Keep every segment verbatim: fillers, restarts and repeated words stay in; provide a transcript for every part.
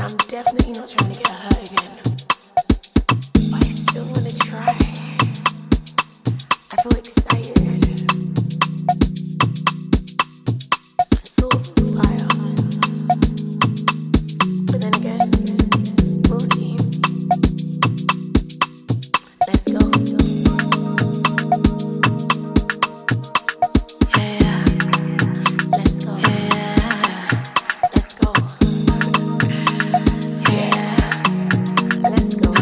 I'm definitely not trying to get hurt again. But I still want to try. I feel excited. Swords of fire. But then again, we'll see. Let's go. Yeah. Let's go. Yeah. Let's go. Yeah. Let's go.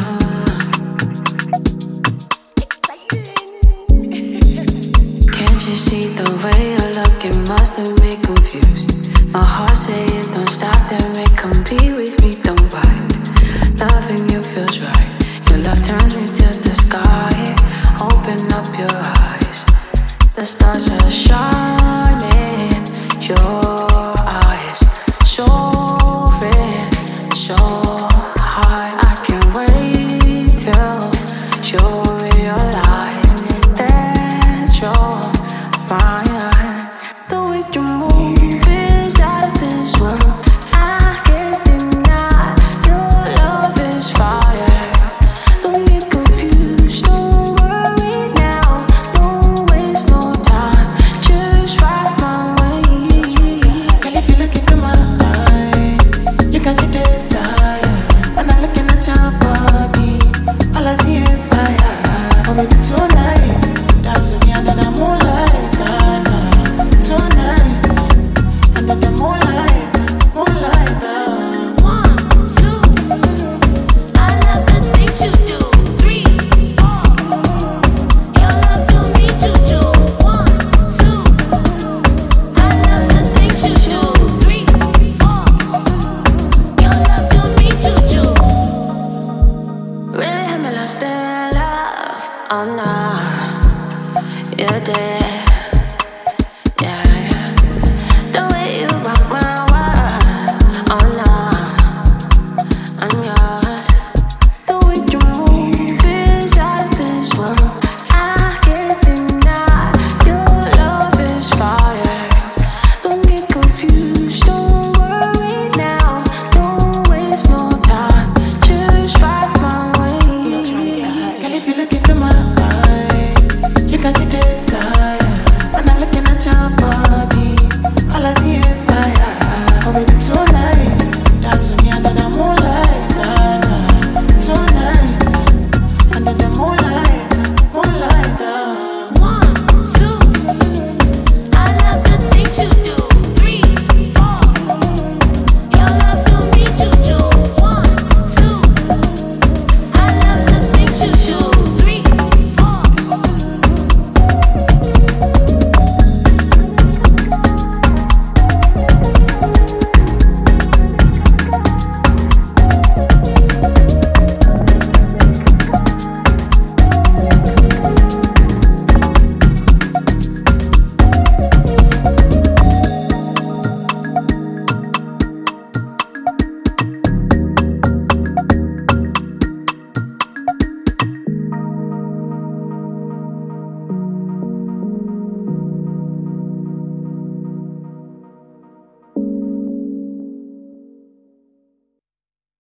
Exciting. Can't you see the way you're looking? Must have me confused. My heart saying don't stop, then make come be with me, don't bite. Loving you feels right. Your love turns me to the sky. Open up your eyes. The stars are shining. Your eyes so red, so high. I can't wait till you realize that you're mine. The way you move is out of this world. I can't deny your love is fire. Don't get confused, don't worry now. Don't waste no time, just ride my way. Girl, if you look into my eyes, you can see desire. When I'm looking at your body, all I see is fire. Oh baby, tonight, dance with me under the moonlight. ah, nah. Tonight, under the moonlight, moonlight. ah. One, two. I love the things you do. Three, four. Your love don't need juju. One, two. I love the things you do. Three, four. Your love don't need juju. Really had me lost in love. Oh no, you're dead.